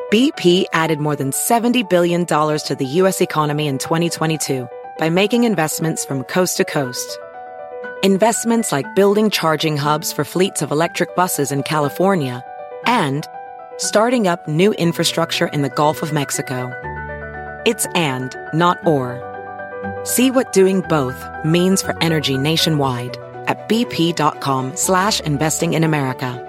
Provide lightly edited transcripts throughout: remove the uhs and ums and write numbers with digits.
BP added more than $70 billion to the U.S. economy in 2022 by making investments from coast to coast. Investments like building charging hubs for fleets of electric buses in California and starting up new infrastructure in the Gulf of Mexico. It's and, not or. See what doing both means for energy nationwide at bp.com/investing in America.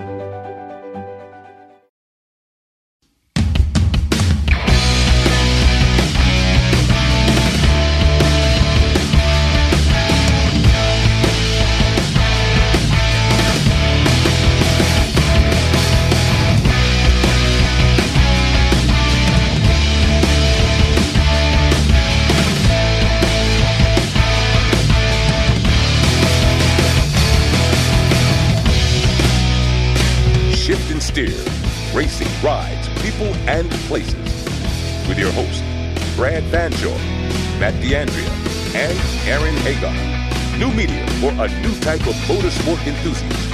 Racing, rides, people, and places. With your host, Brad Fanshawe, Matt D'Andrea, and Aaron Hagar. New media for a new type of motorsport enthusiast.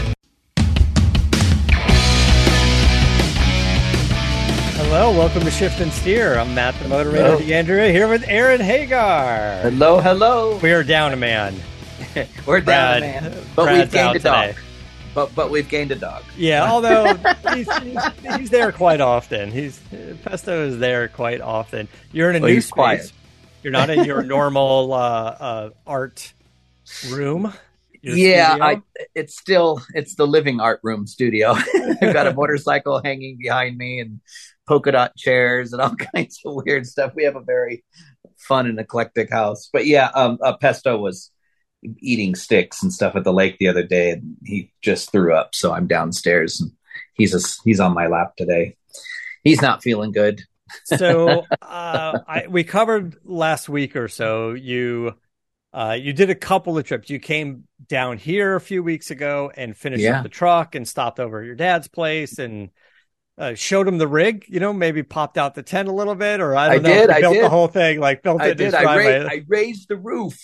Hello, welcome to Shift and Steer. I'm Matt, the moderator, D'Andrea, here with Aaron Hagar. Hello, hello. We are down a man. We're down a man. But Brad's we've gained a dog. today. But we've gained a dog. Yeah, although he's there quite often. Pesto is there quite often. You're in a new space. Quiet. You're not in your normal art room. Yeah, it's the living art room studio. I've got a motorcycle hanging behind me and polka dot chairs and all kinds of weird stuff. We have a very fun and eclectic house. But yeah, Pesto was eating sticks and stuff at the lake the other day, and he just threw up. So I'm downstairs, and he's on my lap today. He's not feeling good. So we covered last week or so. You did a couple of trips. You came down here a few weeks ago and finished up the truck and stopped over at your dad's place and showed him the rig. Maybe popped out the tent a little bit, or I don't know. I built the whole thing, built it. I raised the roof.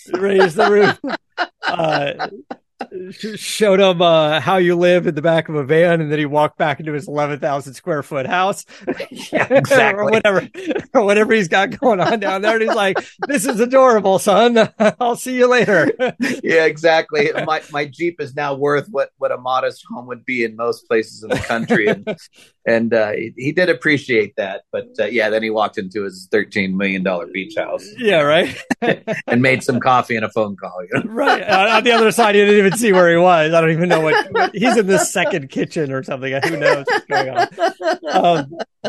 Showed him how you live in the back of a van, and then he walked back into his 11,000 square foot house. Yeah, exactly. or whatever he's got going on down there. And he's like, "This is adorable, son. I'll see you later." Yeah, exactly. My Jeep is now worth what a modest home would be in most places in the country, and he did appreciate that. But then he walked into his $13 million beach house. Yeah, right. And made some coffee and a phone call. Right. On the other side, he didn't even see where he was. I don't even know what he's in the second kitchen or something. Who knows what's going on?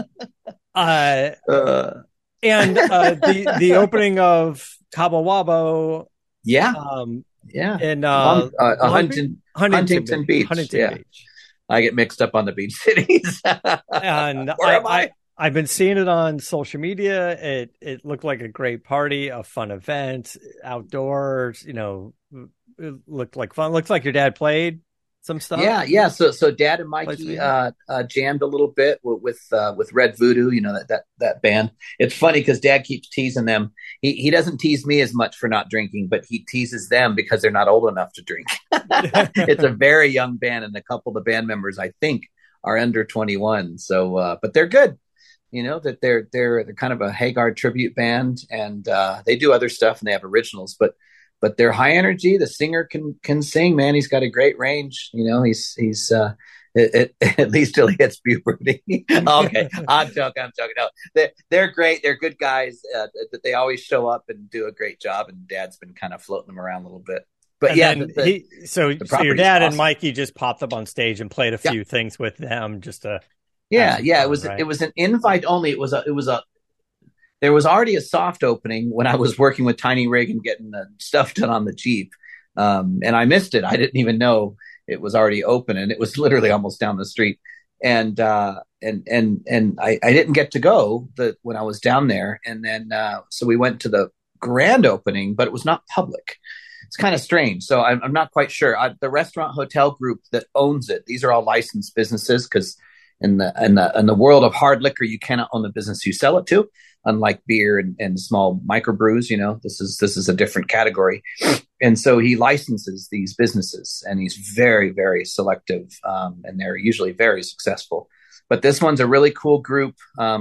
And the opening of Cabo Wabo. Yeah. In Huntington Beach. Huntington Beach. I get mixed up on the beach cities. And I've been seeing it on social media. It looked like a great party, a fun event, outdoors. It looked like fun. Looks like your dad played some stuff. Yeah. So Dad and Mikey jammed a little bit with Red Voodoo. That band. It's funny because Dad keeps teasing them. He doesn't tease me as much for not drinking, but he teases them because they're not old enough to drink. It's a very young band, and a couple of the band members, I think, are under 21. So, but they're good. That they're kind of a Hagar tribute band, and they do other stuff, and they have originals, but they're high energy. The singer can sing, man. He's got a great range. He's at least till he hits puberty. Okay, I'm joking. No, they're great. They're good guys. They always show up and do a great job. And Dad's been kind of floating them around a little bit. But so your dad and Mikey just popped up on stage and played a few things with them just to. Yeah. It was an invite only. There was already a soft opening when I was working with Tiny Rig and getting the stuff done on the Jeep. And I missed it. I didn't even know it was already open, and it was literally almost down the street. And I didn't get to go when I was down there. And then, so we went to the grand opening, but it was not public. It's kind of strange. So I'm not quite sure. The restaurant hotel group that owns it, these are all licensed businesses, because in the world of hard liquor, you cannot own the business you sell it to, unlike beer and small microbrews. This is a different category. And so he licenses these businesses, and he's very, very selective, and they're usually very successful. but this one's a really cool group.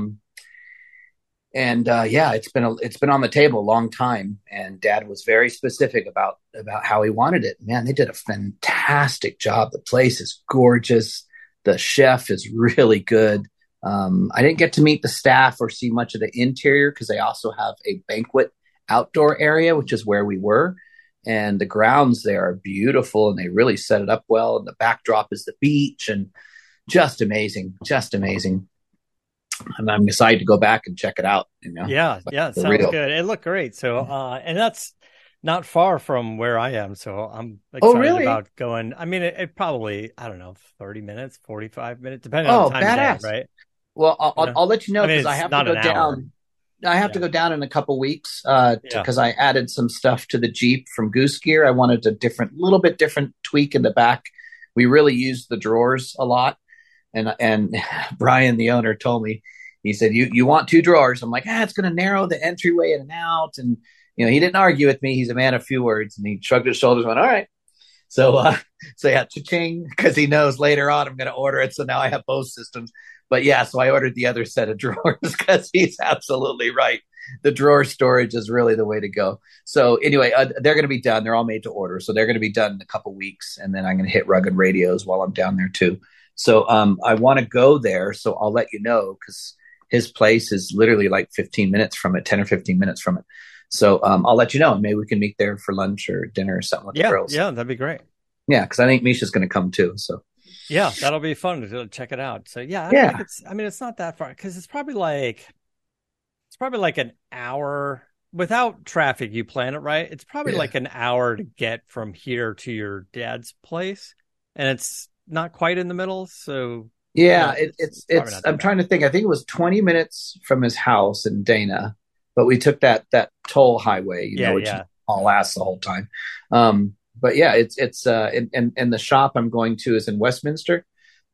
Yeah, it's been on the table a long time, and Dad was very specific about how he wanted it. Man, they did a fantastic job. The place is gorgeous. The chef is really good. I didn't get to meet the staff or see much of the interior because they also have a banquet outdoor area, which is where we were. And the grounds there are beautiful, and they really set it up well. And the backdrop is the beach, and just amazing, just amazing. And I'm excited to go back and check it out. Yeah, it sounds good. It looked great. So, and that's not far from where I am. So I'm excited about going. I mean, it probably, I don't know, 30 minutes, 45 minutes, depending on the time of day, right? Well, I'll let you know because I have to go down. I have to go down in a couple weeks because I added some stuff to the Jeep from Goose Gear. I wanted a little bit different tweak in the back. We really used the drawers a lot. And Brian, the owner, told me, he said, you want 2 drawers. I'm like, it's going to narrow the entryway in and out. And, he didn't argue with me. He's a man of few words. And he shrugged his shoulders and went, all right. So yeah, cha-ching, because he knows later on I'm going to order it. So now I have both systems. But yeah, so I ordered the other set of drawers because he's absolutely right. The drawer storage is really the way to go. So anyway, they're going to be done. They're all made to order. So they're going to be done in a couple weeks. And then I'm going to hit Rugged Radios while I'm down there too. So I want to go there. So I'll let you know because his place is literally like 15 minutes from it, 10 or 15 minutes from it. So I'll let you know. Maybe we can meet there for lunch or dinner or something with the girls. Yeah, that'd be great. Yeah, because I think Misha's going to come too. So yeah, that'll be fun to check it out. So yeah, it's not that far because it's probably like an hour without traffic. You plan it right. It's probably like an hour to get from here to your dad's place, and it's not quite in the middle. So yeah, it's I'm trying to think. I think it was 20 minutes from his house in Dana, but we took that toll highway, which all lasts the whole time. But yeah, it's and the shop I'm going to is in Westminster.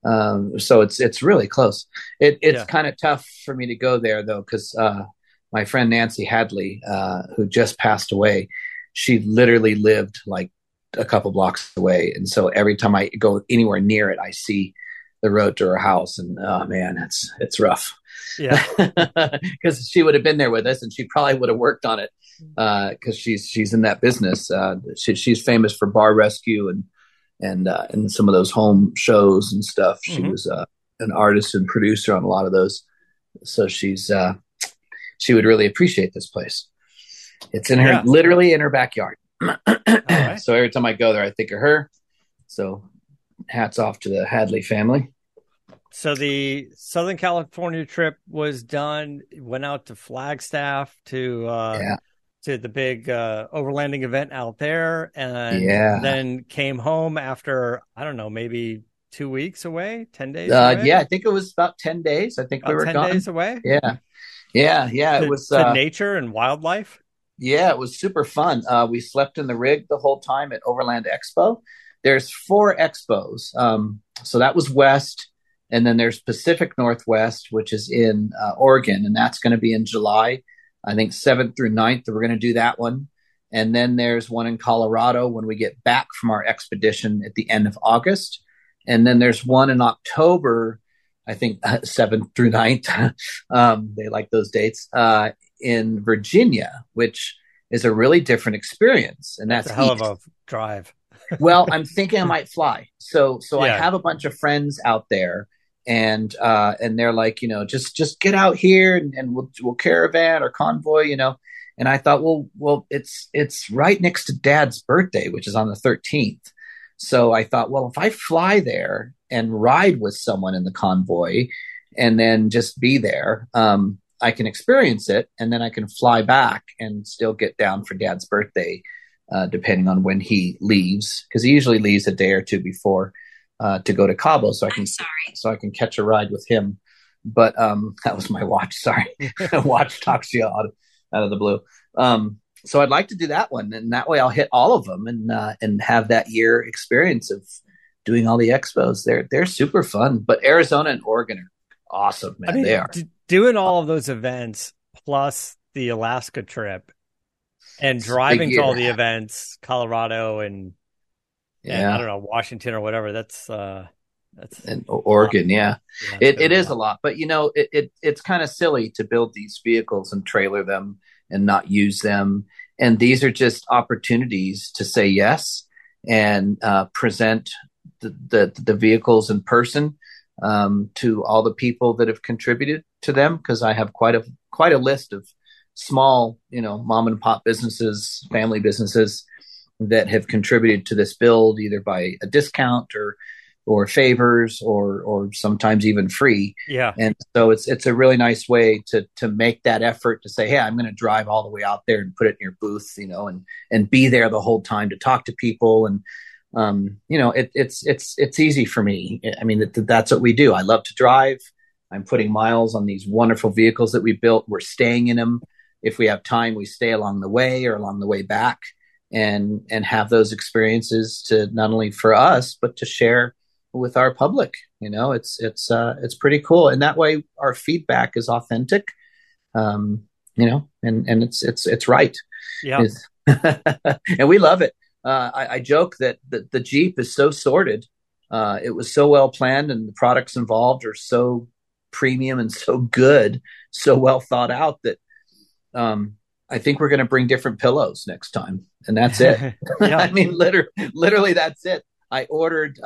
So it's really close. It's kind of tough for me to go there though, because my friend Nancy Hadley, who just passed away, she literally lived like a couple blocks away, and so every time I go anywhere near it, I see the road to her house, and oh man, it's rough. Yeah, because she would have been there with us, and she probably would have worked on it because she's in that business. She's famous for Bar Rescue and some of those home shows and stuff. She was an artist and producer on a lot of those, so she would really appreciate this place. It's in her literally in her backyard. Right. So every time I go there, I think of her. So hats off to the Hadley family. So the Southern California trip was done. Went out to Flagstaff to the big overlanding event out there, and then came home after, I don't know, maybe 2 weeks away, 10 days away? Yeah, I think it was about 10 days. I think about we were 10 gone. days away? Yeah. It was to nature and wildlife? Yeah, it was super fun. We slept in the rig the whole time at Overland Expo. There's 4 expos. So that was West. And then there's Pacific Northwest, which is in Oregon. And that's going to be in July, I think 7th through 9th. We're going to do that one. And then there's one in Colorado when we get back from our expedition at the end of August. And then there's one in October, I think 7th through 9th. They like those dates in Virginia, which is a really different experience. And that's a hell of a drive. Well, I'm thinking I might fly. So I have a bunch of friends out there, and they're like, just get out here and we'll caravan or convoy, And I thought, well, it's right next to Dad's birthday, which is on the 13th. So I thought, well, if I fly there and ride with someone in the convoy and then just be there, I can experience it, and then I can fly back and still get down for Dad's birthday, depending on when he leaves, because he usually leaves a day or two before to go to Cabo, so I can catch a ride with him. But that was my watch. Sorry, watch talks to you out of the blue. So I'd like to do that one, and that way I'll hit all of them and have that year experience of doing all the expos. They're super fun. But Arizona and Oregon are awesome, man. I mean, they are doing all of those events plus the Alaska trip and driving to all the events, Colorado and I don't know, Washington or whatever. That's in Oregon. Yeah, it is a lot, but it's kind of silly to build these vehicles and trailer them and not use them. And these are just opportunities to say yes and present the vehicles in person to all the people that have contributed to them. Because I have quite a list of small, mom and pop businesses, family businesses that have contributed to this build, either by a discount or favors or sometimes even free. Yeah. And so it's a really nice way to make that effort to say, hey, I'm going to drive all the way out there and put it in your booth, and be there the whole time to talk to people. And, it's easy for me. I mean, that's what we do. I love to drive. I'm putting miles on these wonderful vehicles that we built. We're staying in them. If we have time, we stay along the way or along the way back and have those experiences to not only for us, but to share with our public. It's pretty cool. And that way our feedback is authentic, and it's right. Yeah. And we love it. I joke that the Jeep is so sorted. It was so well planned, and the products involved are so premium and so good, so well thought out that I think we're going to bring different pillows next time, and that's it. Yeah. I mean, literally, that's it. I ordered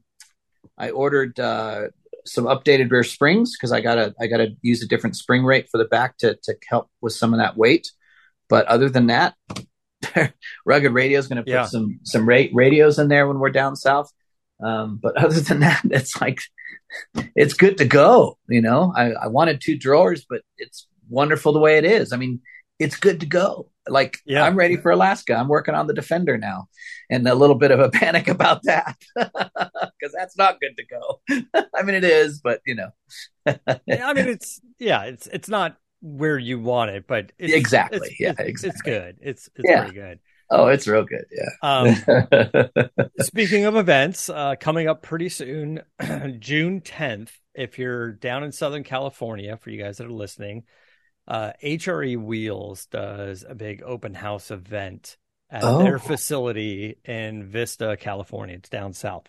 some updated rear springs because I gotta use a different spring rate for the back to help with some of that weight. But other than that, Rugged Radio is going to put some radios in there when we're down south. But other than that, it's like it's good to go. I wanted 2 drawers, but it's wonderful the way it is. I mean, it's good to go. Like, I'm ready for Alaska. I'm working on the Defender now, and a little bit of a panic about that because that's not good to go. I mean, it is, but I mean, it's not where you want it, but exactly. It's good. It's pretty good. Oh, it's real good. Yeah. Speaking of events, coming up pretty soon, June 10th, if you're down in Southern California, for you guys that are listening, HRE Wheels does a big open house event at their facility in Vista, California. It's down south.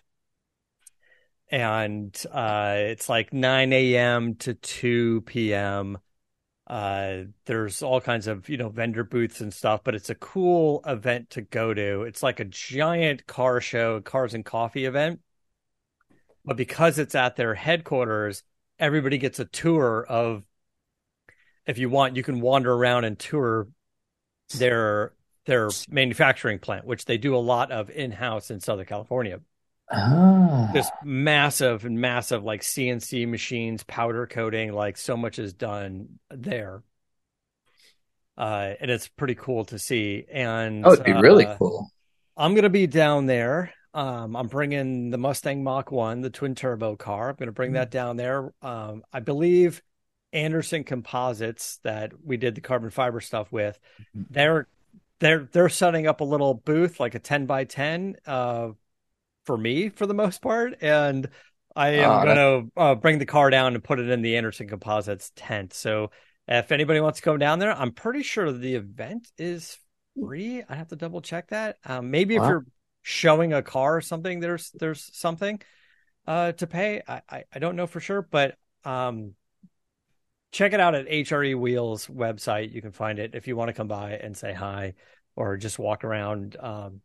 And it's like 9 a.m. to 2 p.m. There's all kinds of, vendor booths and stuff, but it's a cool event to go to. It's like a giant car show, cars and coffee event. But because it's at their headquarters, everybody gets a tour of, if you want, you can wander around and tour their manufacturing plant, which they do a lot of in-house in Southern California. This massive like CNC machines, powder coating, like so much is done there. And it's pretty cool to see. And it'd be really cool. I'm going to be down there. I'm bringing the Mustang Mach-1, the twin turbo car. I'm going to bring that down there. I believe Anderson Composites, that we did the carbon fiber stuff with, they're setting up a little booth, like a 10 by 10, for me, for the most part, and I am going to bring the car down and put it in the Anderson Composites tent. So if anybody wants to come down there, I'm pretty sure the event is free. I have to double check that. Maybe if you're showing a car or something, there's something to pay. I don't know for sure, but check it out at HRE Wheels website. You can find it if you want to come by and say hi or just walk around.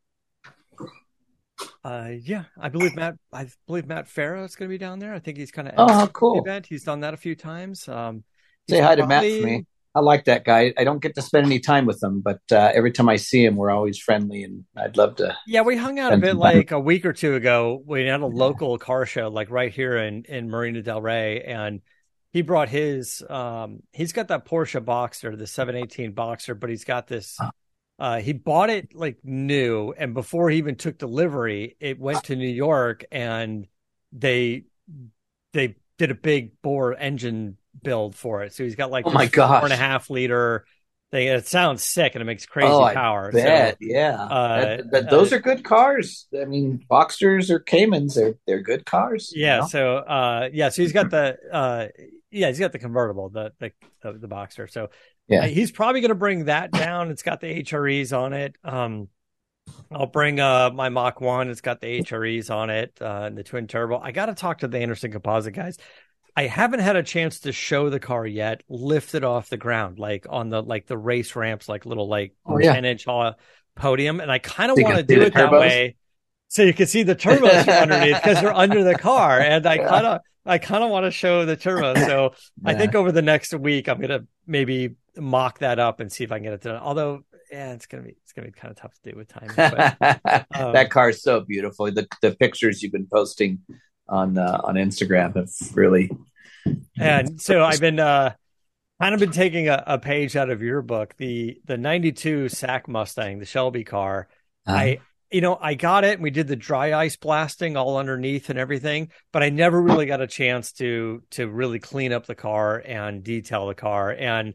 I believe Matt Farah is going to be down there. I think he's kind of cool. The event. He's done that a few times. Say hi to Matt for me. I like that guy. I don't get to spend any time with him, but every time I see him, we're always friendly, and I'd love to. Yeah, we hung out a bit like a week or two ago. We had a local car show, like right here in Marina del Rey, and he brought his. He's got that Porsche Boxster, the 718 Boxster, but he's got this. He bought it like new, and before he even took delivery, it went to New York, and they did a big bore engine build for it. So he's got like 4.5 liter thing. It sounds sick, and it makes crazy power. Bet. Those are good cars. I mean, Boxsters or Caymans, they're good cars. Yeah. So so he's got the he's got the convertible, the Boxster. So. Yeah, he's probably going to bring that down. It's got the HREs on it. I'll bring my Mach 1. It's got the HREs on it and the twin turbo. I got to talk to the Anderson Composite guys. I haven't had a chance to show the car yet, lift it off the ground, like on the race ramps, like little 10-inch podium. And I kind of want to do it that way so you can see the turbos from underneath because they're under the car. And I kind of want to show the turbos. So I think over the next week, I'm going to maybe mock that up and see if I can get it done. Although, it's gonna be kind of tough to do with time. But, that car is so beautiful. The pictures you've been posting on Instagram have really. And so I've been kind of been taking a page out of your book, the 92 Sac Mustang, the Shelby car. I got it and we did the dry ice blasting all underneath and everything, but I never really got a chance to really clean up the car and detail the car. And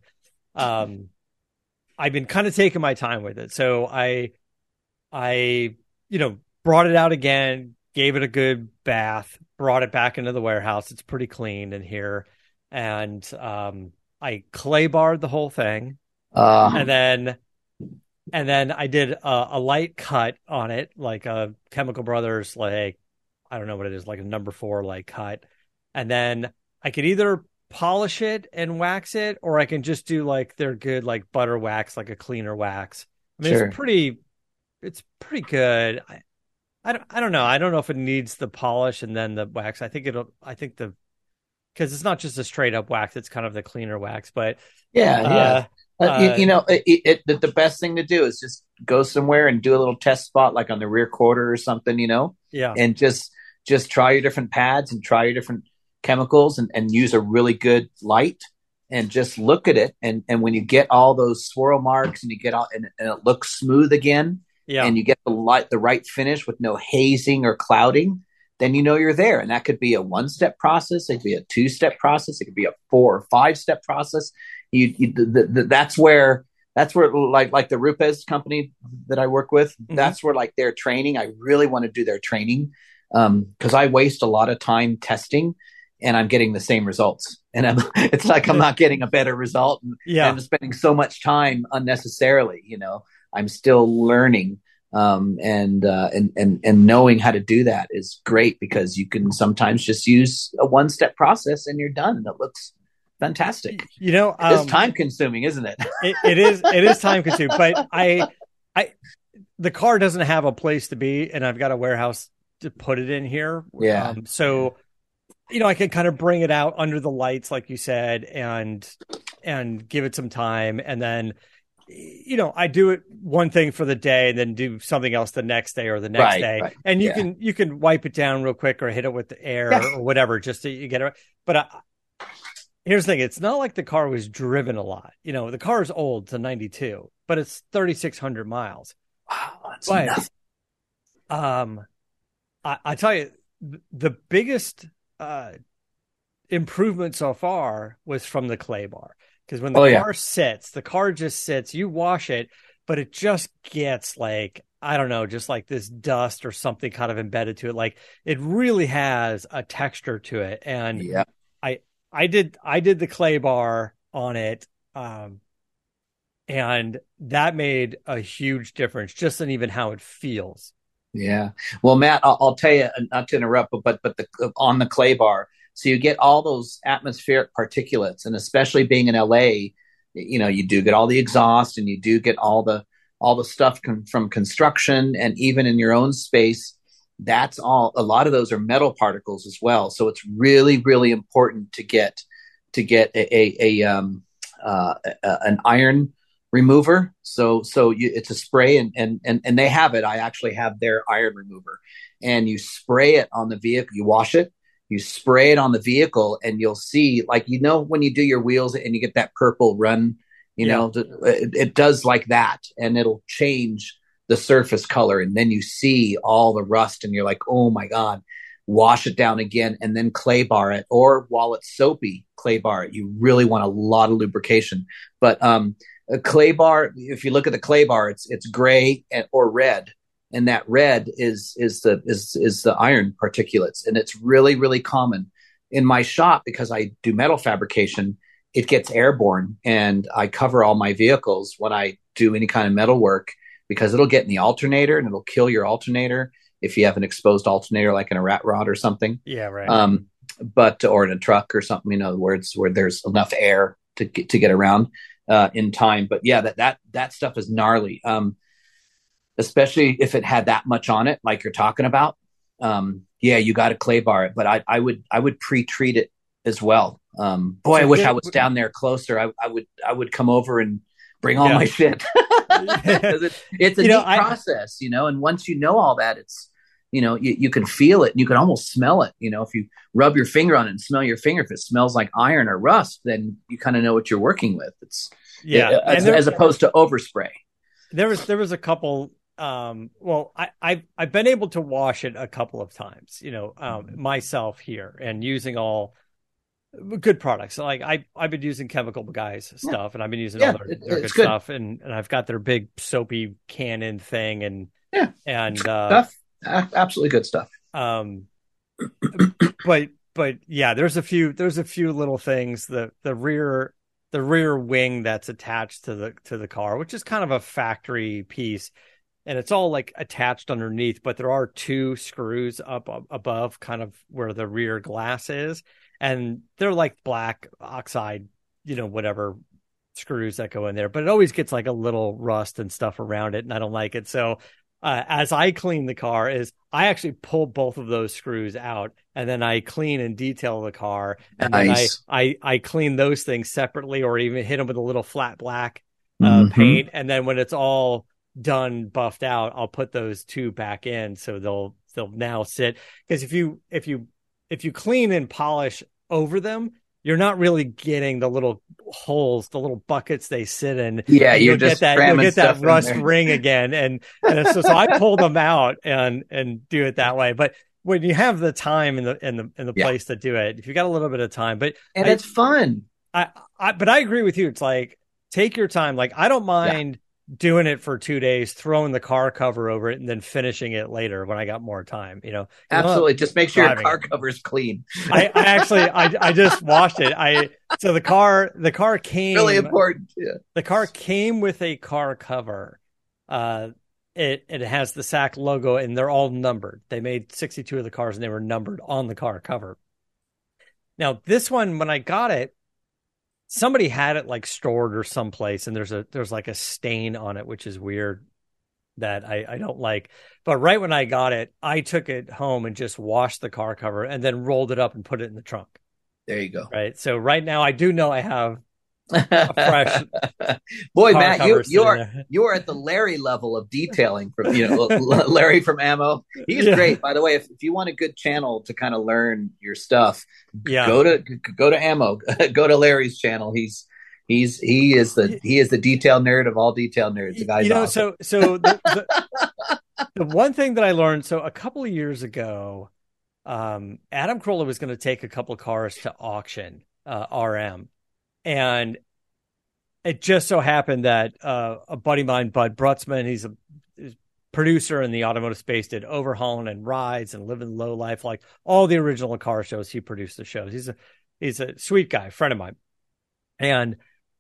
I've been kind of taking my time with it. So I brought it out again, gave it a good bath, brought it back into the warehouse. It's pretty clean in here. And I clay barred the whole thing. And then I did a light cut on it, like a Chemical Brothers, I don't know what it is, like a number 4 light cut. And then I could either polish it and wax it, or I can just do their good butter wax, like a cleaner wax. I mean, sure. It's pretty good. I don't know. I don't know if it needs the polish and then the wax. Because it's not just a straight up wax, it's kind of the cleaner wax. But the best thing to do is just go somewhere and do a little test spot, like on the rear quarter or something, and just try your different pads and try your different chemicals and use a really good light and just look at it. And when you get all those swirl marks and you get all, and it looks smooth again, and you get the right finish with no hazing or clouding, then you're there. And that could be a 1-step process. It could be a 2-step process. It could be a 4 or 5-step process. That's where like the Rupes company that I work with, that's where their training, I really want to do their training. Cause I waste a lot of time testing and I'm getting the same results. And it's like I'm not getting a better result. And I'm spending so much time unnecessarily. I'm still learning, and knowing how to do that is great because you can sometimes just use a 1-step process and you're done, and it looks fantastic. It's time consuming, isn't it? It is time consuming. But the car doesn't have a place to be, and I've got a warehouse to put it in here. Yeah. So I can kind of bring it out under the lights, like you said, and give it some time. And then, I do it one thing for the day and then do something else the next day or the next day. Right. And you can wipe it down real quick or hit it with the air or whatever, just so you get it. But here's the thing. It's not like the car was driven a lot. The car is old. It's a 92, but it's 3,600 miles. Wow. That's enough. I tell you, the biggest improvement so far was from the clay bar, because when the car sits, the car just sits, you wash it, but it just gets I don't know, just like this dust or something kind of embedded to it. It really has a texture to it. And I did the clay bar on it. And that made a huge difference just in even how it feels. Yeah. Well, Matt, I'll tell you, not to interrupt, but on the clay bar, so you get all those atmospheric particulates, and especially being in LA, you do get all the exhaust, and you do get all the stuff from construction, and even in your own space, that's all. A lot of those are metal particles as well. So it's really, really important to get an iron remover. So it's a spray, and they have it. I actually have their iron remover, and you spray it on the vehicle. You wash it, you spray it on the vehicle, and you'll see, when you do your wheels and you get that purple run, it does like that, and it'll change the surface color, and then you see all the rust, and you're like, oh my God. Wash it down again, and then clay bar it, or while it's soapy, clay bar it. You really want a lot of lubrication, but a clay bar, if you look at the clay bar, it's gray or red, and that red is the iron particulates, and it's really, really common in my shop because I do metal fabrication. It gets airborne, and I cover all my vehicles when I do any kind of metal work because it'll get in the alternator and it'll kill your alternator if you have an exposed alternator, like in a rat rod or something. Yeah, right. Or in a truck or something, where there's enough air to get around in time. But yeah, that stuff is gnarly. Especially if it had that much on it, like you're talking about. Yeah, you got to clay bar it, but I would pre-treat it as well. Boy, I wish I was down there closer. I would come over and bring all my shit. It's a neat process, and once you know all that, it's, you can feel it and you can almost smell it. If you rub your finger on it and smell your finger, if it smells like iron or rust, then you kind of know what you're working with. As opposed to overspray. There was a couple. I've been able to wash it a couple of times, myself here, and using all good products. Like I've been using Chemical Guys stuff, and I've been using all their good stuff, and I've got their big soapy Canon thing, and stuff. Absolutely good stuff. But yeah, there's a few little things. The rear wing that's attached to the car, which is kind of a factory piece, and it's all like attached underneath, but there are 2 screws up above kind of where the rear glass is, and they're like black oxide, whatever screws that go in there, but it always gets like a little rust and stuff around it, and I don't like it. So as I clean the car, I actually pull both of those screws out, and then I clean and detail the car, and then I clean those things separately, or even hit them with a little flat black paint, and then when it's all done, buffed out, I'll put those 2 back in, so they'll now sit. Because if you clean and polish over them, you're not really getting the little holes, the little buckets they sit in. Yeah, you'll get that rust ring again, and so I pull them out and do it that way. But when you have the time and the place to do it, if you got a little bit of time, it's fun. But I agree with you. It's like, take your time. Like, I don't mind doing it for 2 days, throwing the car cover over it, and then finishing it later when I got more time. Absolutely. Just make sure your car cover is clean. I just washed it. So the car came really important. Yeah. The car came with a car cover. It has the SAC logo, and they're all numbered. They made 62 of the cars, and they were numbered on the car cover. Now this one, when I got it, somebody had it like stored or someplace, and there's like a stain on it, which is weird, that I don't like. But right when I got it, I took it home and just washed the car cover and then rolled it up and put it in the trunk. There you go. Right. So right now I do know I have a fresh boy, Matt, you are at the Larry level of detailing from Larry from Ammo. He's great, by the way. If you want a good channel to kind of learn your stuff, go to Ammo. Go to Larry's channel. He is the detail nerd of all detail nerds. The guy's awesome. So the one thing that I learned, so a couple of years ago, Adam Carolla was going to take a couple of cars to auction, RM. And it just so happened that a buddy of mine, Bud Brutzman, he's a producer in the automotive space, did Overhauling and Rides and Living Low Life, like all the original car shows. He produced the shows. He's a sweet guy, friend of mine. And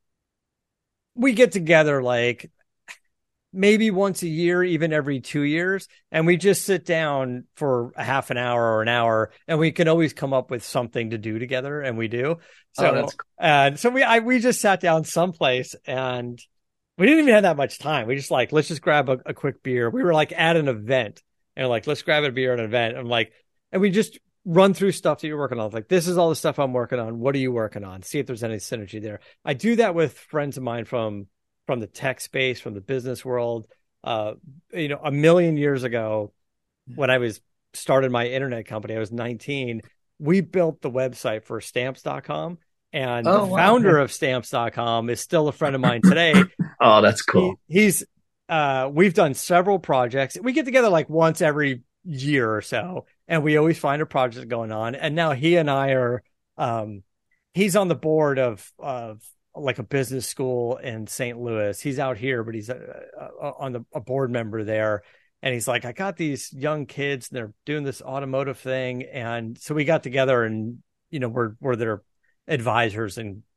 we get together like maybe once a year, even every 2 years. And we just sit down for a half an hour or an hour, and we can always come up with something to do together. And we do. So, that's cool. And so we just sat down someplace, and we didn't even have that much time. We just like, let's just grab a quick beer. We were like at an event, and like, let's grab a beer at an event. And we just run through stuff that you're working on. Like, this is all the stuff I'm working on. What are you working on? See if there's any synergy there. I do that with friends of mine from the tech space, from the business world. A million years ago, when I was started my internet company, I was 19. We built the website for stamps.com, and the founder of stamps.com is still a friend of mine today. Oh, that's cool. He's we've done several projects. We get together like once every year or so, and we always find a project going on. And now he and I are, he's on the board of like a business school in St. Louis. He's out here, but he's a board member there. And he's like, I got these young kids, and they're doing this automotive thing. And so we got together, and, we're their advisors and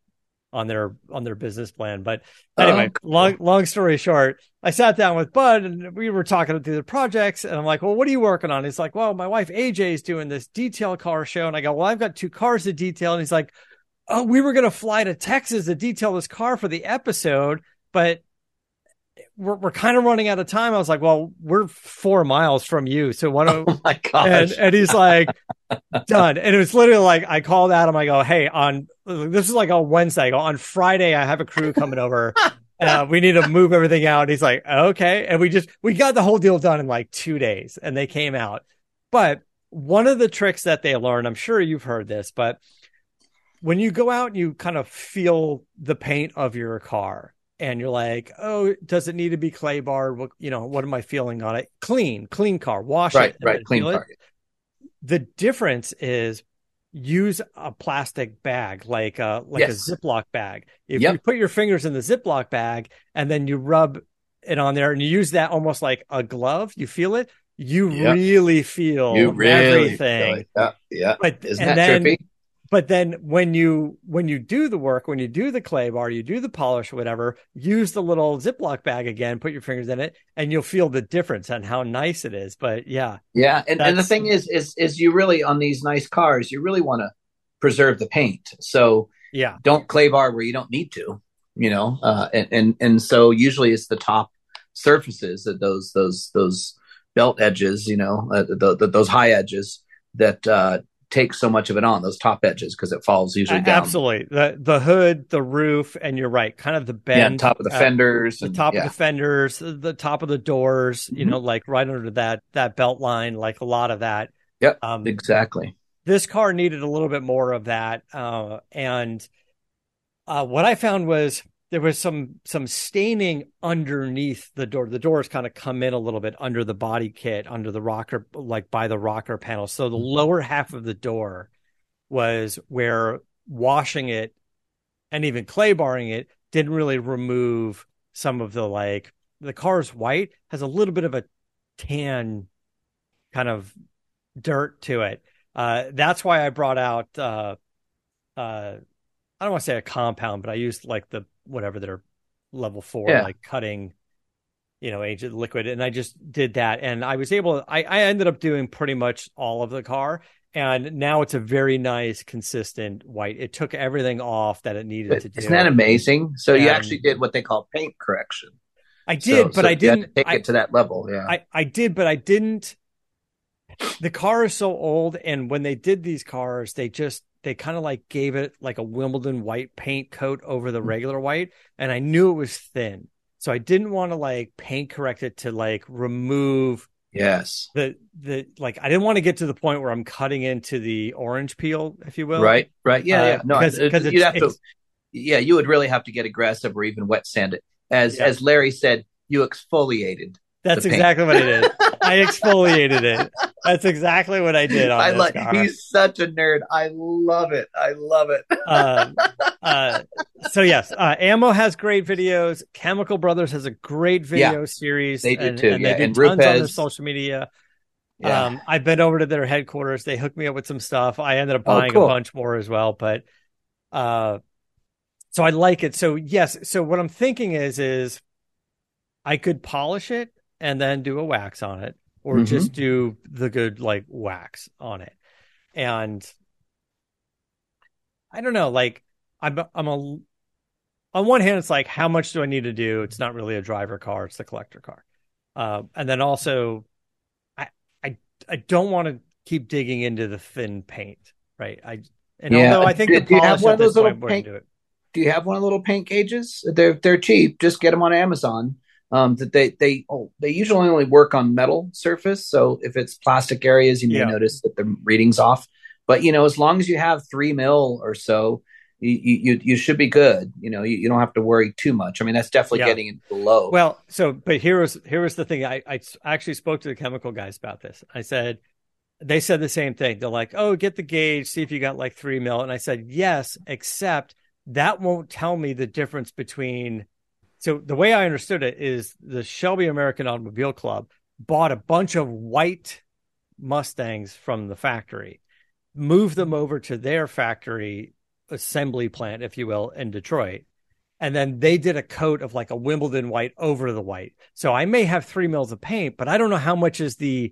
on their business plan. But anyway, long story short, I sat down with Bud and we were talking through the projects, and I'm like, well, what are you working on? He's like, well, my wife AJ is doing this detail car show. And I go, well, I've got 2 cars to detail. And he's like, oh, we were going to fly to Texas to detail this car for the episode, but we're kind of running out of time. I was like, well, we're 4 miles from you. So why don't, oh my gosh. And he's like, done. And it was literally like, I called Adam. I go, hey, this is like on Wednesday. I go, on Friday, I have a crew coming over. We need to move everything out. And he's like, okay. And we got the whole deal done in like 2 days, and they came out. But one of the tricks that they learned, I'm sure you've heard this, but when you go out and you kind of feel the paint of your car, and you're like, oh, does it need to be clay barred? What am I feeling on it? Clean car, wash it. Right, clean car. The difference is use a plastic bag, like a Ziploc bag. If you put your fingers in the Ziploc bag and then you rub it on there and you use that almost like a glove, you feel it. You really feel everything. Yeah. But, isn't that trippy? But then when you do the work, when you do the clay bar, you do the polish or whatever, use the little Ziploc bag again, put your fingers in it, and you'll feel the difference and how nice it is. But yeah. And the thing is you really, on these nice cars, you really want to preserve the paint. So don't clay bar where you don't need to, and so usually it's the top surfaces, that those belt edges, those high edges that take so much of it on, those top edges, because it falls usually down. Absolutely. The hood, the roof, and you're right, kind of the bend. Top of the fenders. The top of the fenders, the top of the doors, like right under that belt line, like a lot of that. Yep, exactly. This car needed a little bit more of that. And what I found was there was some staining underneath the door. The doors kind of come in a little bit under the body kit, under the rocker, like by the rocker panel. So the lower half of the door was where washing it and even clay barring it didn't really remove some of the car's white, has a little bit of a tan kind of dirt to it. That's why I brought out, I don't want to say a compound, but I used like whatever they're level 4, like cutting, agent liquid. And I just did that. And I was I ended up doing pretty much all of the car. And now it's a very nice, consistent white. It took everything off that it needed to do. Isn't that amazing? So you actually did what they call paint correction. I did, but I didn't take it to that level. Yeah, I did, but I didn't. The car is so old. And when they did these cars, they kind of like gave it like a Wimbledon white paint coat over the regular white. And I knew it was thin. So I didn't want to like paint correct it to like remove the I didn't want to get to the point where I'm cutting into the orange peel, if you will. Right. Yeah. No, because you would really have to get aggressive or even wet sand it. As Larry said, you exfoliated. That's exactly what I did. I exfoliated it. That's exactly what I did on this car. He's such a nerd. I love it. So yes, Ammo has great videos. Chemical Brothers has a great video series. They do too. And they do tons on their social media. Yeah. I've been over to their headquarters. They hooked me up with some stuff. I ended up buying a bunch more as well. But so I like it. So yes. So what I'm thinking is I could polish it and then do a wax on it, or just do the good like wax on it. And I don't know, like on one hand, it's like, how much do I need to do? It's not really a driver car, it's the collector car. And then also I don't want to keep digging into the thin paint, right? Although I think the polish at this point wouldn't do it. Do you have one of the little paint gauges? They're cheap. Just get them on Amazon. That they usually only work on metal surface. So if it's plastic areas, you may notice that the reading's off. But as long as you have 3 mil or so, you should be good. You don't have to worry too much. I mean, that's definitely getting it below. Well, but here was the thing. I actually spoke to the chemical guys about this. They said the same thing. They're like, oh, get the gauge, see if you got like 3 mil. And I said, yes, except that won't tell me the difference between. So the way I understood it is the Shelby American Automobile Club bought a bunch of white Mustangs from the factory, moved them over to their factory assembly plant, if you will, in Detroit. And then they did a coat of like a Wimbledon white over the white. So I may have 3 mils of paint, but I don't know how much is the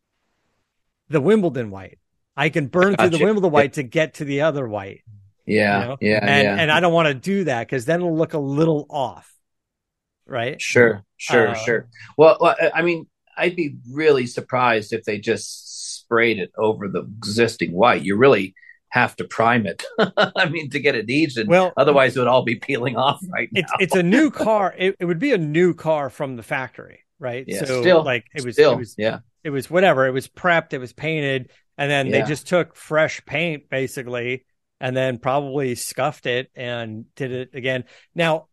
Wimbledon white. I can burn through the Wimbledon white to get to the other white. Yeah. And I don't want to do that because then it'll look a little off. Right. Sure. Well, I mean, I'd be really surprised if they just sprayed it over the existing white. You really have to prime it. I mean, to get it aged. Well, otherwise it would all be peeling off right now. It's a new car. It would be a new car from the factory, right? Yeah, so still, like it was whatever. It was prepped, it was painted, and then they just took fresh paint basically, and then probably scuffed it and did it again. Now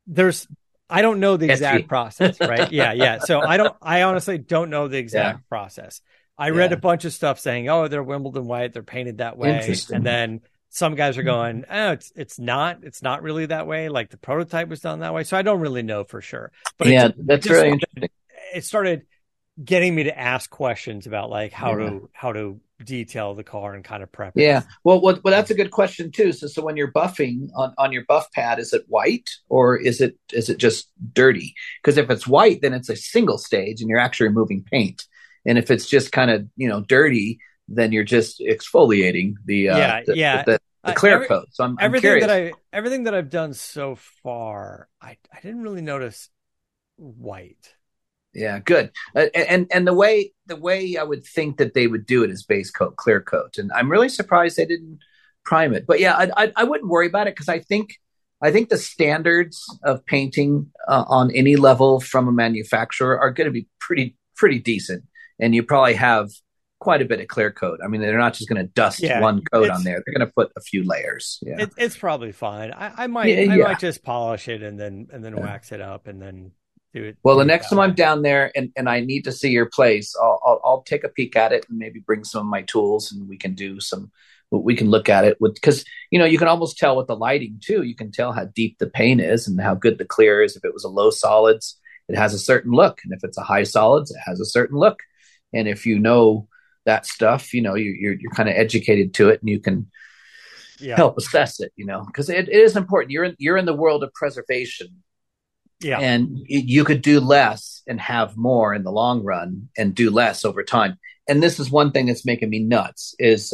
I don't know the exact process, right? Yeah. So I honestly don't know the exact process. I read a bunch of stuff saying, oh, they're Wimbledon white, they're painted that way. And then some guys are going, oh, it's not really that way. Like the prototype was done that way. So I don't really know for sure. But that's really interesting. It started getting me to ask questions about like how to detail the car and kind of prep it. Yeah. Well, that's a good question too. So when you're buffing on your buff pad, is it white or is it just dirty? Because if it's white, then it's a single stage and you're actually removing paint. And if it's just kind of, dirty, then you're just exfoliating the clear coat. So I'm curious. Everything that I've done so far, I didn't really notice white. Yeah, good. And the way I would think that they would do it is base coat, clear coat. And I'm really surprised they didn't prime it. But yeah, I wouldn't worry about it because I think the standards of painting on any level from a manufacturer are going to be pretty decent. And you probably have quite a bit of clear coat. I mean, they're not just going to dust one coat on there. They're going to put a few layers. Yeah, it's probably fine. I might just polish it and then wax it up and then do it. Well, the next time I'm down there and I need to see your place, I'll take a peek at it and maybe bring some of my tools and we can look at it because you can almost tell with the lighting too. You can tell how deep the paint is and how good the clear is. If it was a low solids, it has a certain look, and if it's a high solids, it has a certain look. And if you know that stuff, you're kind of educated to it, and you can help assess it. Because it is important. You're in the world of preservation, and you could do less and have more in the long run, and do less over time. And this is one thing that's making me nuts: is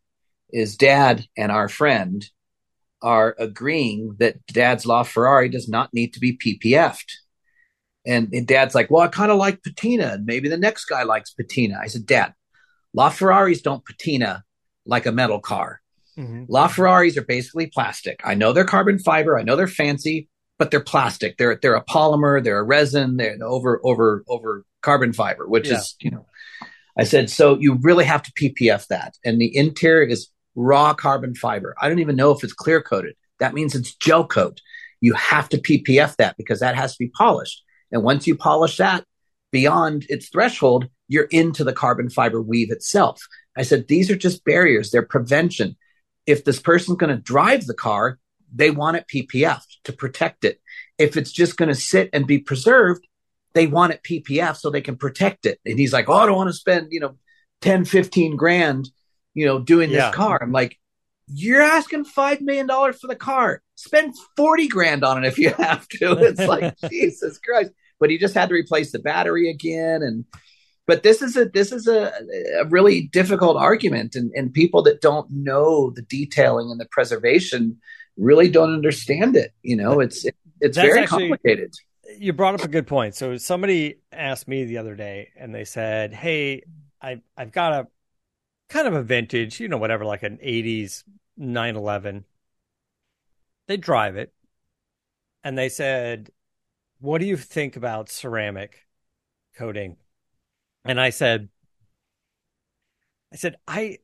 Dad and our friend are agreeing that Dad's LaFerrari does not need to be PPF'd. And Dad's like, well, I kind of like patina. And maybe the next guy likes patina. I said, Dad, LaFerraris don't patina like a metal car. Mm-hmm. LaFerraris are basically plastic. I know they're carbon fiber. I know they're fancy, but they're plastic. They're a polymer. They're a resin. They're over carbon fiber, which is, I said, so you really have to PPF that. And the interior is raw carbon fiber. I don't even know if it's clear coated. That means it's gel coat. You have to PPF that because that has to be polished. And once you polish that beyond its threshold, you're into the carbon fiber weave itself. I said, these are just barriers. They're prevention. If this person's going to drive the car, they want it PPF'd to protect it. If it's just going to sit and be preserved, they want it PPF so they can protect it. And he's like, oh, I don't want to spend, 10, 15 grand, doing this car. I'm like, you're asking $5 million for the car. Spend 40 grand on it if you have to. It's like, Jesus Christ. But he just had to replace the battery again. But this is a really difficult argument. And people that don't know the detailing and the preservation really don't understand it. It's very complicated. You brought up a good point. So somebody asked me the other day and they said, hey, I've got a kind of a vintage, whatever, like an 80s 911. They drive it. And they said, what do you think about ceramic coating? And I said, I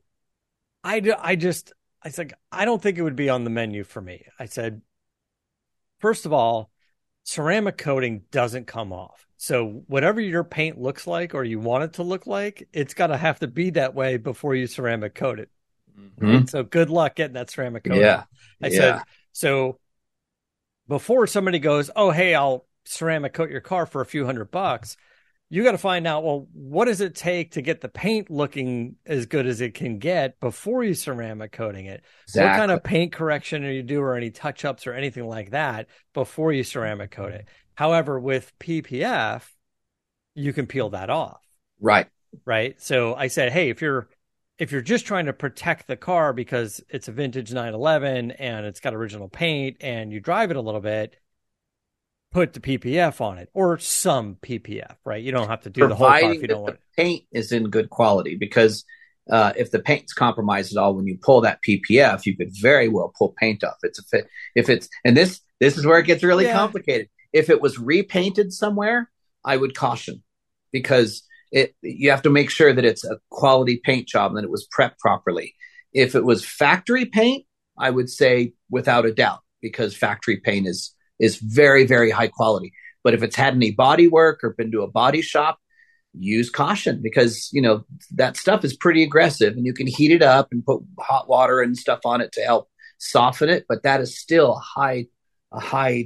don't think it would be on the menu for me. I said, first of all, ceramic coating doesn't come off. So whatever your paint looks like or you want it to look like, it's got to have to be that way before you ceramic coat it. Mm-hmm. So good luck getting that ceramic coating. Yeah. I said, so before somebody goes, oh, hey, I'll ceramic coat your car for a few $100, you got to find out, well, what does it take to get the paint looking as good as it can get before you ceramic coating it? Exactly. What kind of paint correction are you do, or any touch-ups or anything like that before you ceramic coat it? However, with PPF, you can peel that off. Right. So I said, hey, if you're just trying to protect the car because it's a vintage 911 and it's got original paint and you drive it a little bit, put the PPF on it, or some PPF, right? You don't have to do the whole car if you don't want it. The paint is in good quality, because if the paint's compromised at all, when you pull that PPF, you could very well pull paint off. And this is where it gets really complicated. If it was repainted somewhere, I would caution, because you have to make sure that it's a quality paint job and that it was prepped properly. If it was factory paint, I would say without a doubt, because factory paint is very, very high quality. But if it's had any body work or been to a body shop, use caution, because, that stuff is pretty aggressive, and you can heat it up and put hot water and stuff on it to help soften it. But that is still a high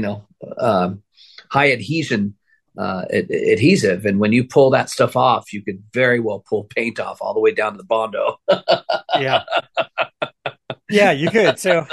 adhesion adhesive. And when you pull that stuff off, you could very well pull paint off all the way down to the Bondo. Yeah, you could. So,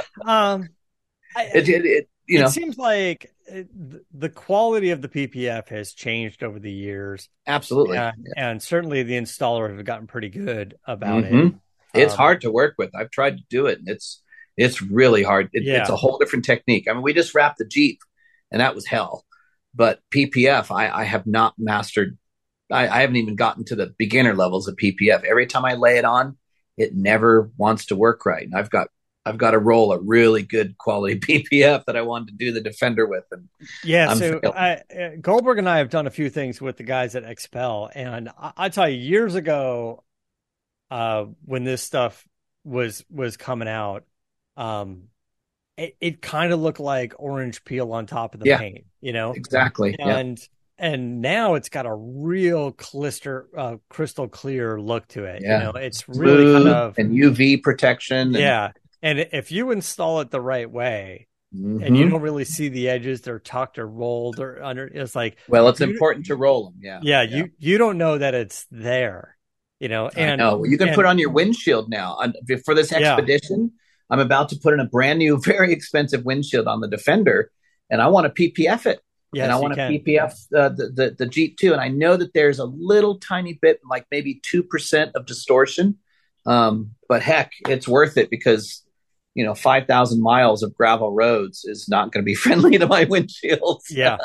it seems like the quality of the PPF has changed over the years. Absolutely. And certainly the installers have gotten pretty good about it. It's hard to work with. I've tried to do it, and it's really hard. It's a whole different technique. I mean, we just wrapped the Jeep, and that was hell. But PPF, I have not mastered. I haven't even gotten to the beginner levels of PPF. Every time I lay it on, it never wants to work right. And I've got to roll a really good quality PPF that I wanted to do the Defender with. And Goldberg and I have done a few things with the guys at XPEL, and I tell you, years ago, when this stuff was coming out, it kind of looked like orange peel on top of the paint, Exactly. And now it's got a real crystal clear look to it. It's really kind of, and UV protection. And if you install it the right way, and you don't really see the edges, they're tucked or rolled or under, it's like, well, it's important to roll them. You don't know that it's there, And I know. You can put on your windshield now for this expedition. I'm about to put in a brand new, very expensive windshield on the Defender, and I want to PPF it. Yes, and I want to PPF the Jeep too. And I know that there's a little tiny bit, like maybe 2% of distortion. But heck, it's worth it, because 5,000 miles of gravel roads is not going to be friendly to my windshields.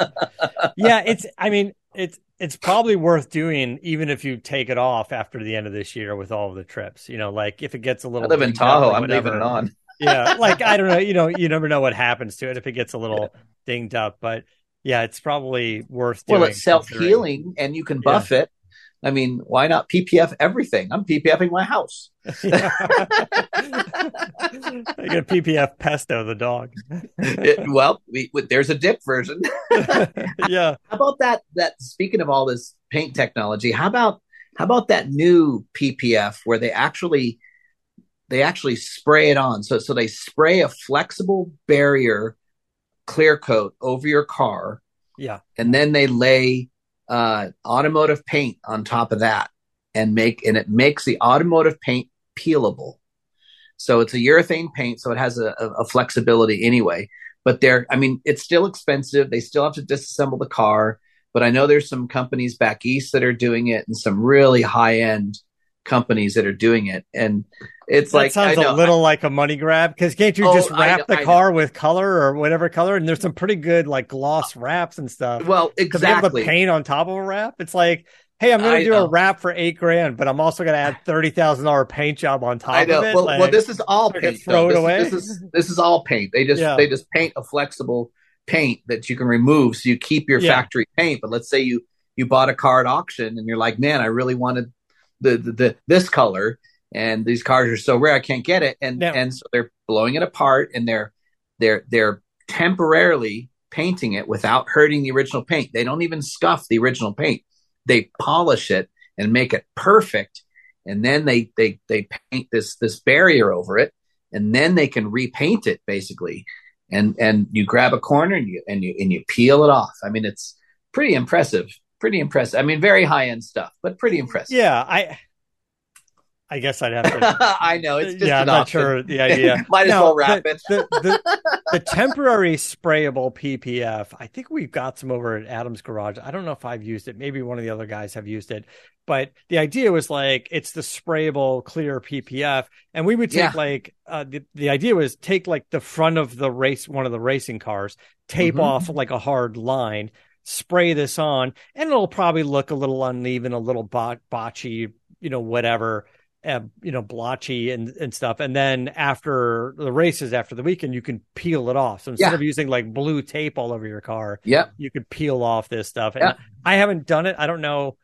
It's probably worth doing, even if you take it off after the end of this year with all of the trips. Like if it gets a little. I live in Tahoe. I'm leaving it on. I don't know. You never know what happens to it if it gets a little dinged up. But yeah, it's probably worth doing. Well, it's self-healing, and you can buff it. I mean, why not PPF everything? I'm PPFing my house. I get PPF Pesto, the dog. There's a dip version. How about that? Speaking of all this paint technology, how about that new PPF where they actually spray it on? So they spray a flexible barrier clear coat over your car. And then they lay automotive paint on top of that, and it makes the automotive paint peelable. So it's a urethane paint, so it has a flexibility anyway. But it's still expensive. They still have to disassemble the car. But I know there's some companies back east that are doing it, and some really high end companies that are doing it. And it's sounds a little like a money grab, because can't you just wrap the car with color or whatever color? And there's some pretty good gloss wraps and stuff. Well, exactly. They have the paint on top of a wrap. It's like, hey, I'm going to do a wrap for $8,000, but I'm also going to add $30,000 paint job on top of it. Well, this is all paint. Throw it away. This is all paint. They just paint a flexible paint that you can remove, so you keep your factory paint. But let's say you bought a car at auction, and you're like, man, I really wanted this color, and these cars are so rare I can't get it, and so they're blowing it apart, and they're temporarily painting it without hurting the original paint. They don't even scuff the original paint. They polish it and make it perfect, and then they paint this barrier over it, and then they can repaint it basically. And you grab a corner and you peel it off. I mean, it's pretty impressive. pretty impressive. I mean, very high end stuff, but pretty impressive. Yeah, I guess I'd have to. I know it's just I'm not sure the idea. Might as well wrap it. The temporary sprayable PPF. I think we've got some over at Adam's Garage. I don't know if I've used it. Maybe one of the other guys have used it. But the idea was like it's the sprayable clear PPF, and we would take the idea was take like the front of the race, one of the racing cars, tape off like a hard line, spray this on, and it'll probably look a little uneven, a little botchy, whatever. Blotchy and stuff. And then after the races, after the weekend, you can peel it off. So instead of using like blue tape all over your car, you could peel off this stuff. And I haven't done it. I don't know,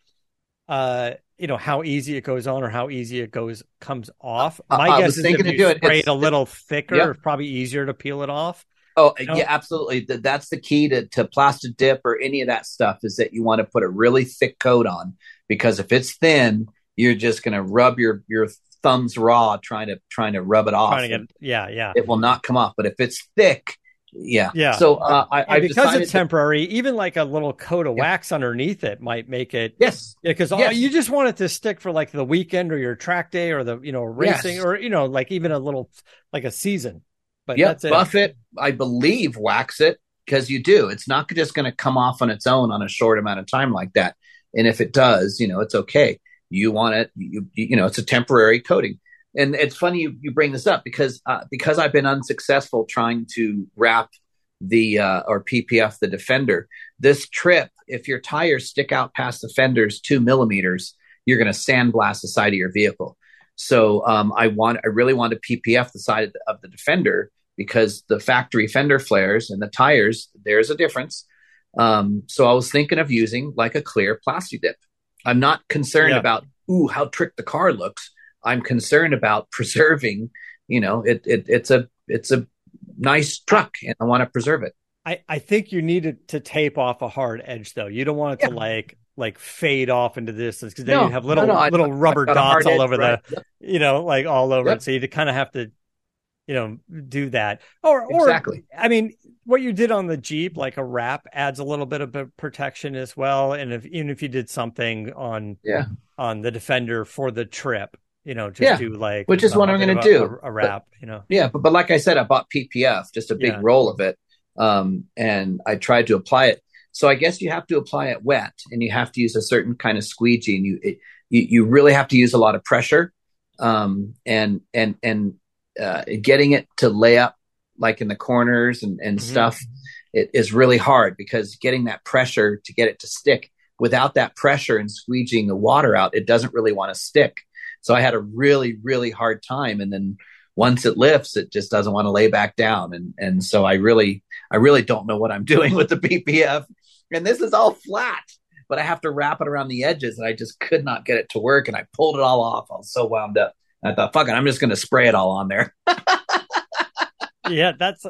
how easy it goes on or how easy it comes off. My guess is if you spray it a little thicker, it's probably easier to peel it off. Oh, yeah, absolutely. That's the key to plastic dip or any of that stuff is that you want to put a really thick coat on, because if it's thin, you're just going to rub your thumbs raw trying to rub it off. It will not come off. But if it's thick, So because it's temporary, even like a little coat of wax underneath it might make it. Because you just want it to stick for like the weekend or your track day or the racing or like even a little like a season. But that's it. Buff it, I believe, wax it, because you do. It's not just going to come off on its own on a short amount of time like that. And if it does, it's okay. You want it, it's a temporary coating. And it's funny you bring this up because I've been unsuccessful trying to wrap or PPF the Defender. This trip, if your tires stick out past the fenders 2 millimeters, you're going to sandblast the side of your vehicle. So I really want to PPF the side of the Defender, because the factory fender flares and the tires, there's a difference. So I was thinking of using like a clear plastic dip. I'm not concerned about, how tricked the car looks. I'm concerned about preserving, it's a nice truck and I want to preserve it. I think you needed to tape off a hard edge though. You don't want it to like fade off into the distance, because then you have little rubber dots all over like all over it. So you kind of have to, do that. Or exactly. I mean, what you did on the Jeep, like a wrap, adds a little bit of protection as well. And even if you did something on the Defender for the trip, do like, which is what I'm going to do, a wrap, but like I said, I bought PPF, just a big roll of it. And I tried to apply it. So I guess you have to apply it wet, and you have to use a certain kind of squeegee, and you really have to use a lot of pressure. And getting it to lay up like in the corners and stuff, it is really hard, because getting that pressure to get it to stick, without that pressure and squeegeeing the water out, it doesn't really want to stick. So I had a really, really hard time. And then once it lifts, it just doesn't want to lay back down. And so I really don't know what I'm doing with the PPF. And this is all flat, but I have to wrap it around the edges, and I just could not get it to work. And I pulled it all off. I was so wound up. I thought, fuck it, I'm just going to spray it all on there. That's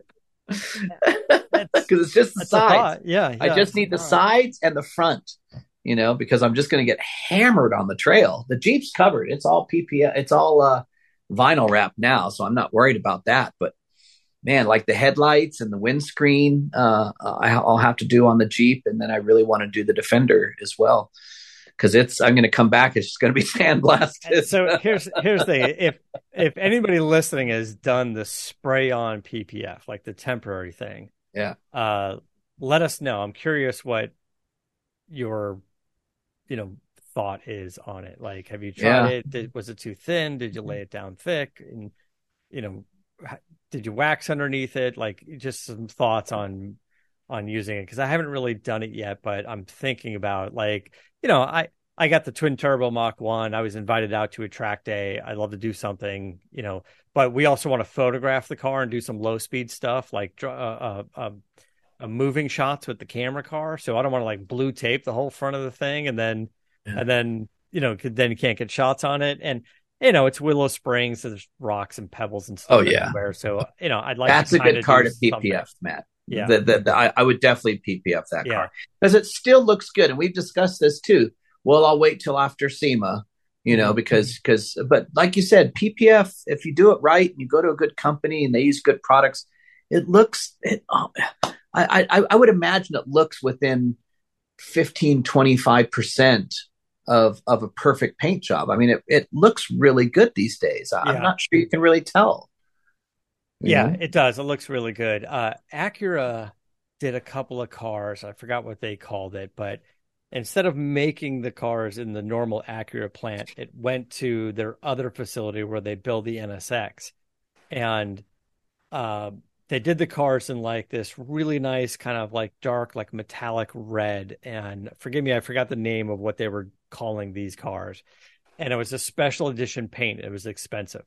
because it's just the sides. I just need the sides and the front, because I'm just going to get hammered on the trail. The Jeep's covered. It's all PPF. It's all vinyl wrap now, so I'm not worried about that. But man, like the headlights and the windscreen, I'll have to do on the Jeep, and then I really want to do the Defender as well, because I'm going to come back. It's just going to be sandblasted. So here's the thing: if anybody listening has done the spray on PPF, like the temporary thing, let us know. I'm curious what your thought is on it. Like, have you tried it? Was it too thin? Did you lay it down thick? And did you wax underneath it? Like, just some thoughts on using it, because I haven't really done it yet, but I'm thinking about, like, I got the twin turbo Mach 1. I was invited out to a track day. I'd love to do something, but we also want to photograph the car and do some low speed stuff, like moving shots with the camera car. So I don't want to like blue tape the whole front of the thing, and then then you can't get shots on it. And it's Willow Springs, so there's rocks and pebbles and stuff everywhere. So I'd like that's to a good car to PPF, something. Matt. Yeah, I would definitely PPF that car, because it still looks good, and we've discussed this too. Well, I'll wait till after SEMA, because but like you said, PPF, if you do it right and you go to a good company and they use good products, I would imagine it looks within 15-25% of a perfect paint job. I mean, it looks really good these days. I'm not sure you can really tell. Yeah, it does. It looks really good. Acura did a couple of cars. I forgot what they called it, but instead of making the cars in the normal Acura plant, it went to their other facility where they build the NSX. And they did the cars in like this really nice kind of like dark, like metallic red. And forgive me, I forgot the name of what they were calling these cars. And it was a special edition paint. It was expensive.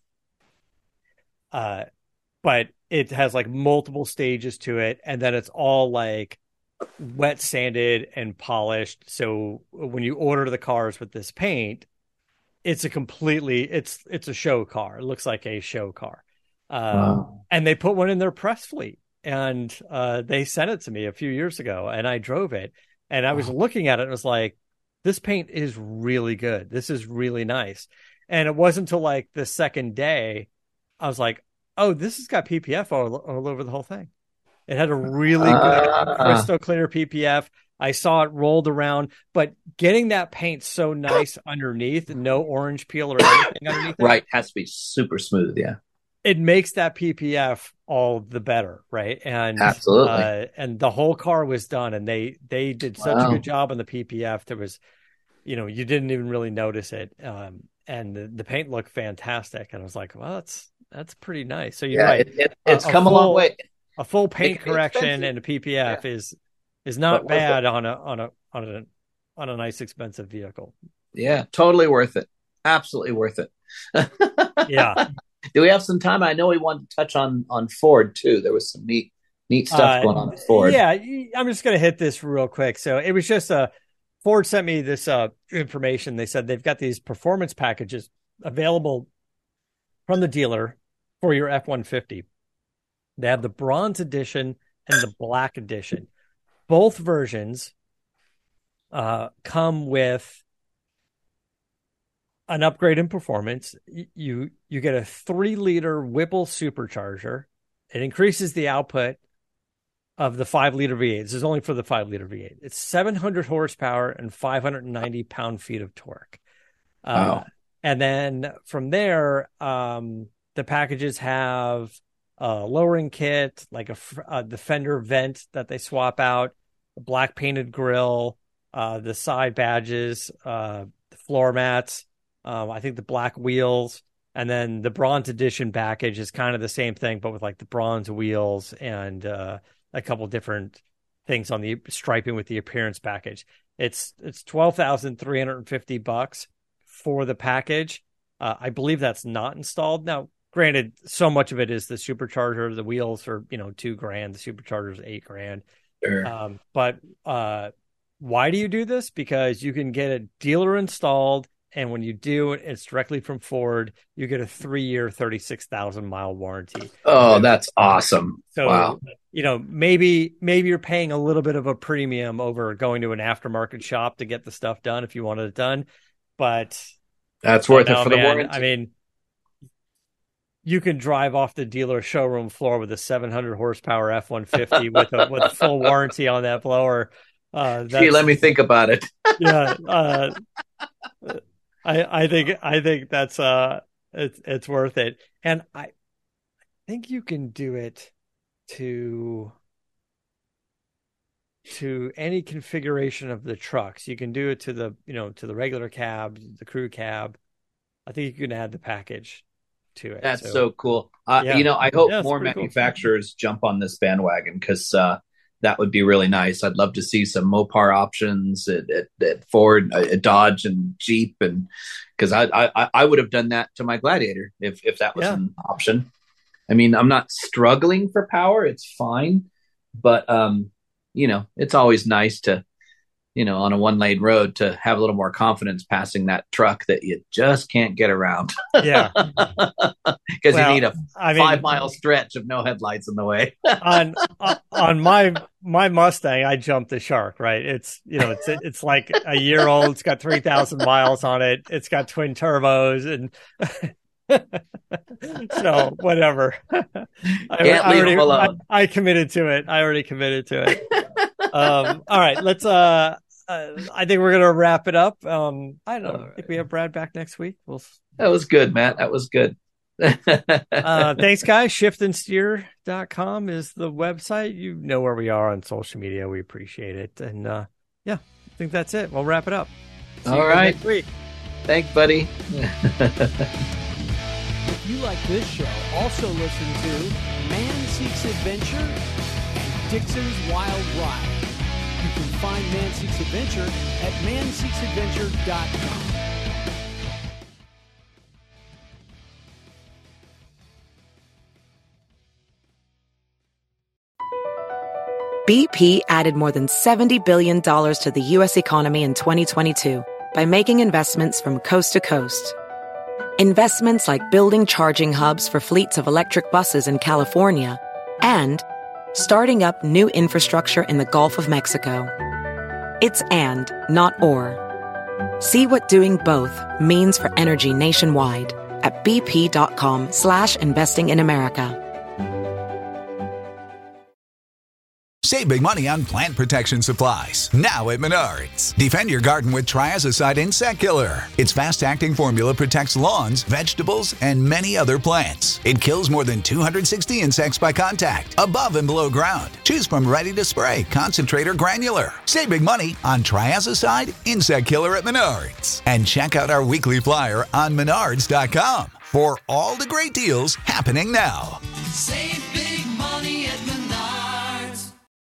But it has like multiple stages to it. And then it's all like wet sanded and polished. So when you order the cars with this paint, it's a show car. It looks like a show car. Wow. And they put one in their press fleet, and they sent it to me a few years ago, and I drove it, and I was looking at it and was like, this paint is really good. This is really nice. And it wasn't until like the second day, I was like, oh, this has got PPF all over the whole thing. It had a really good crystal clear PPF. I saw it rolled around, but getting that paint so nice underneath, no orange peel or anything underneath it. Right. Has to be super smooth. Yeah. It makes that PPF all the better. Right. And absolutely. And the whole car was done, and they did such a good job on the PPF. There was, you didn't even really notice it. And the paint looked fantastic. And I was like, well, that's pretty nice. So you're right. It's come a long way. A full paint correction and a PPF is not bad on a nice expensive vehicle. Yeah, totally worth it. Absolutely worth it. Yeah. Do we have some time? I know we wanted to touch on Ford too. There was some neat stuff going on with Ford. Yeah, I'm just going to hit this real quick. So it was just Ford sent me this information. They said they've got these performance packages available from the dealer for your F-150. They have the bronze edition and the black edition. Both versions come with an upgrade in performance. You get a 3-liter Whipple supercharger. It increases the output of the 5-liter V8. This is only for the 5-liter V8. It's 700 horsepower and 590 pound-feet of torque. Wow. And then from there, the packages have a lowering kit, like the fender vent that they swap out, the black painted grille, the side badges, the floor mats, I think the black wheels, and then the bronze edition package is kind of the same thing, but with like the bronze wheels and a couple different things on the striping with the appearance package. It's $12,350 for the package. I believe that's not installed now. Granted, so much of it is the supercharger. The wheels are, $2,000. The supercharger is $8,000. Sure. But why do you do this? Because you can get it dealer installed, and when you do, it's directly from Ford. You get a 3-year, 36,000-mile warranty. Oh, that's awesome! So, wow. Maybe you're paying a little bit of a premium over going to an aftermarket shop to get the stuff done if you wanted it done, but that's worth it for the warranty. I mean, you can drive off the dealer showroom floor with a 700 horsepower F-150 with a full warranty on that blower. Gee, let me think about it. Yeah, I think that's it's worth it, and I think you can do it to any configuration of the trucks. You can do it to the to the regular cab, the crew cab. I think you can add the package to it. That's so cool. I hope more manufacturers jump on this bandwagon, because that would be really nice. I'd love to see some Mopar options at Ford, at Dodge, and Jeep, and because I would have done that to my Gladiator if that was an option. I mean, I'm not struggling for power; it's fine, but it's always nice to, on a 1-lane road, to have a little more confidence passing that truck that you just can't get around. Yeah. Because you need a 5-mile stretch of no headlights in the way. on my Mustang, I jumped the shark, right? It's, it's like a year old. It's got 3,000 miles on it. It's got twin turbos, and so whatever. I committed to it. I already committed to it. All right, let's I think we're going to wrap it up. I don't know. I think we have Brad back next week. That was good, Matt. That was good. Thanks, guys. shiftandsteer.com is the website. You know where we are on social media. We appreciate it. And I think that's it. We'll wrap it up. All right. Next week. Thanks, buddy. If you like this show, also listen to Man Seeks Adventure and Dixon's Wild Ride. You can find Man Seeks Adventure at manseeksadventure.com. BP added more than $70 billion to the U.S. economy in 2022 by making investments from coast to coast. Investments like building charging hubs for fleets of electric buses in California and starting up new infrastructure in the Gulf of Mexico. It's and, not or. See what doing both means for energy nationwide at bp.com/investing in America. Save big money on plant protection supplies, now at Menards. Defend your garden with Triazicide Insect Killer. Its fast-acting formula protects lawns, vegetables, and many other plants. It kills more than 260 insects by contact, above and below ground. Choose from ready to spray, concentrate, or granular. Save big money on Triazicide Insect Killer at Menards. And check out our weekly flyer on Menards.com for all the great deals happening now. Save